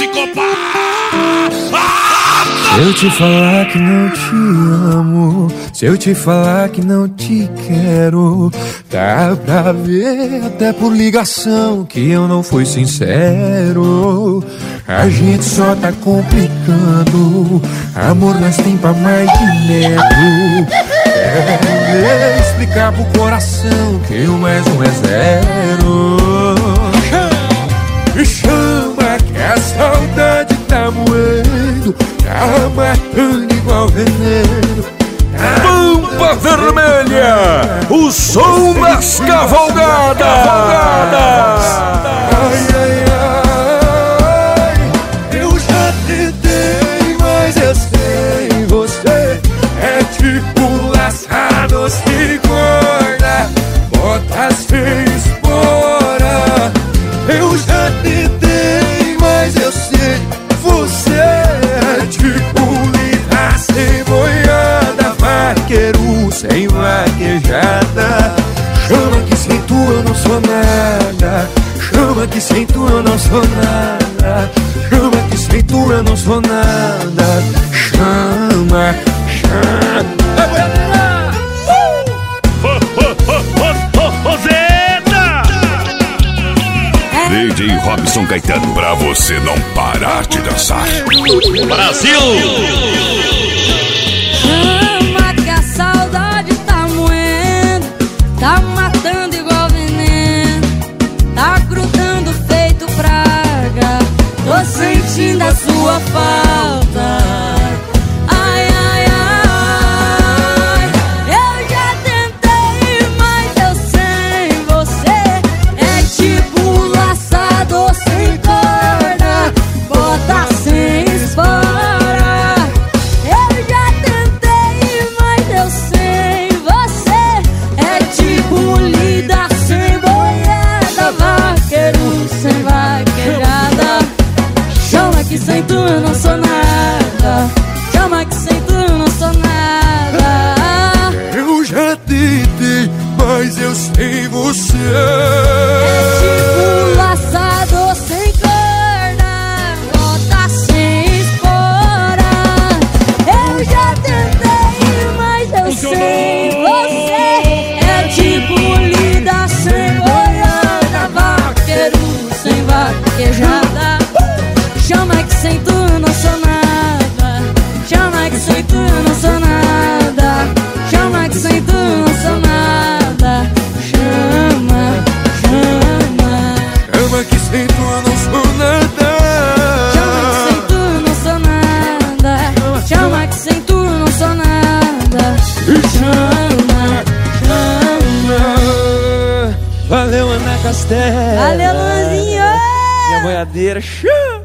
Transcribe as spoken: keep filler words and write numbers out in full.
psicopata. Se eu te falar que não te amo, se eu te falar que não te quero, dá pra ver até por ligação que eu não fui sincero. A gente só tá complicando, amor nós tem pra mais de metro. Quero explicar pro coração que o mais um é zero. Me chama que a saudade tá moendo, tá matando igual veneno. Pampa Vermelha, o som das cavalgadas. Ai, ai, ai, eu já tentei, mas eu sei, você é tipo laçado sem corda, bota sem espora. Eu já tentei, mas eu sei, você é tipo lida sem boiada, vaqueiro sem vaquejada. Chama que sem tu eu não sou nada, chama que sem tu eu não sou nada, chama que sem tu eu não sou nada. Chama, chama. D J Robson Caetano, pra você não parar de dançar. Brasil! Chama que a saudade tá moendo, tá matando igual veneno, tá grudando feito praga, tô sentindo a sua falta. Ai, ai, ai, eu já tentei, mas eu sem você é tipo laçado sem corda, bota sem espora. Eu já tentei, mas eu sem você é tipo lida sem boiada, vaqueiro sem vaquejada. Chama que sem tu eu não sou nada, chama que sem tu eu não sou nada. Eu já tentei, mas eu sei você É tipo laçado sem corda, bota sem espora. Eu já tentei, mas eu sei você é tipo lida sem boiada, vaqueiro sem vaquejada. Chama que sem tu eu não sou nada, chama que sem tu eu não sou nada, chama que sem tu eu não sou nada. Chama, chama, chama que sem tu eu não sou nada, chama que sem tu eu não sou nada, chama que sem tu eu não sou nada. Chama, chama. Valeu, Ana Castela. Valeu, Luanzinho. Minha boiadeira.